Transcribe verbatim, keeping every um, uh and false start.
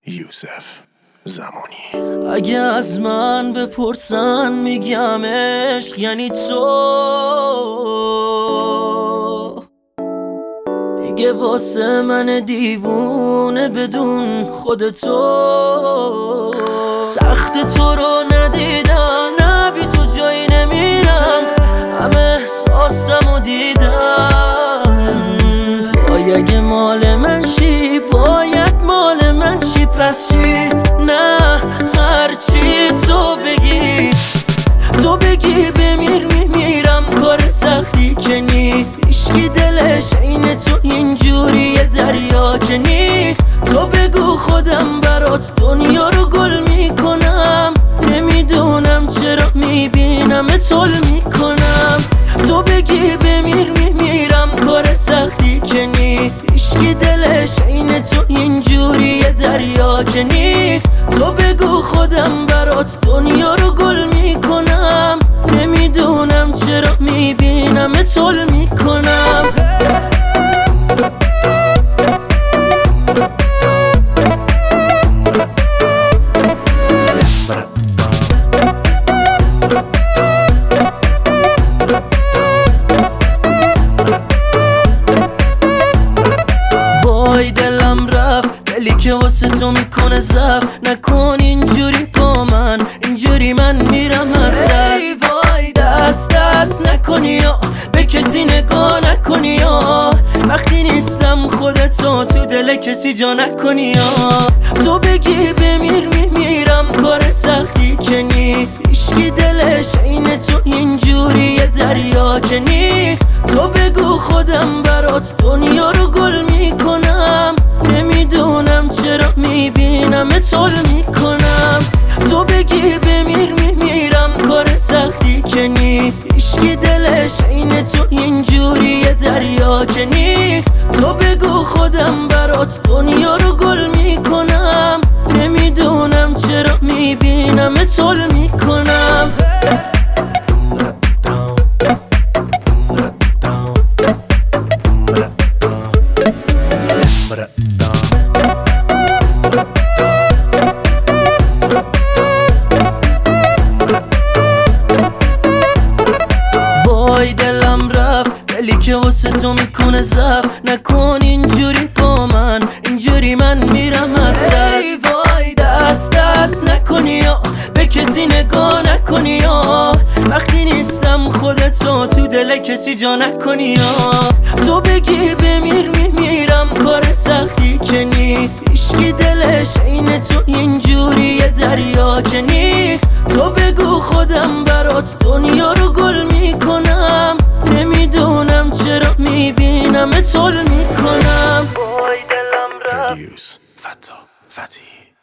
یوسف زمانی. اگه از من بپرسن میگم عشق یعنی تو، دیگه واسه من دیوونه بدون خودتو. سخت تو رو ندیدم، نه بی تو جایی نمیرم، همه احساسمو دیدم. وای اگه مال من شی باید مال من شی، پس چی؟ نه هرچی تو بگی، تو بگی بمیر میمیرم، کار سختی که نیست، هیچکی دلش عین تو اینجوریه دریا که نیست. تو بگو خودم برات دنیا رو گل میکنم، نمیدونم چرا میبینم طول میکنم. تو بگی بمیر میمیرم، کار سختی که نیست، هیچکی دلش عین تو اینجوریه دریا که نیست. تو بگو خودم برات دنیا رو گل میکنم، نمیدونم چرا میبینم طول میکنم. وای دلم رفت، دلی که واسه تو میکنه زفت، نکن اینجوری با من، اینجوری من میرم از دست. ای وای دست دست نکنی یا به کسی نگاه نکنی یا وقتی نیستم خودتو تو دل کسی جا نکنی یا تو بگی بمیر میمیرم، کار سختی که نیست، هیچکی دلش عین تو اینجوریه دریا که نیست. تو بگو خودم برات دنیا رو گل میکنم، نمیدونم چرا میبینم طول میکنم. تو بگی بمیر میمیرم، کار سختی که نیست، هیچکی دلش عین تو اینجوریه دریا که نیست. تو بگو خودم برات دنیا رو گل میکنم، نمیدونم چرا میبینم طول میکنم. وای دلم رفت، دلی که واسه تو میکنه زفت، نکن اینجوری با من، اینجوری من میرم از دست. ای وای دست دست نکنی یا به کسی نگاه نکنی یا وقتی نیستم خودتو تو دل کسی جا نکنی یا تو بگی بمیر میمیرم، کار سختی که نیست، هیچکی دلش عین تو اینجوریه دریا که نیست. تو بگو خودم برات دنیا رو گل میکنم، نمیدونم چرا میبینم طول میکنم. وای دلم رفت. فتا فتی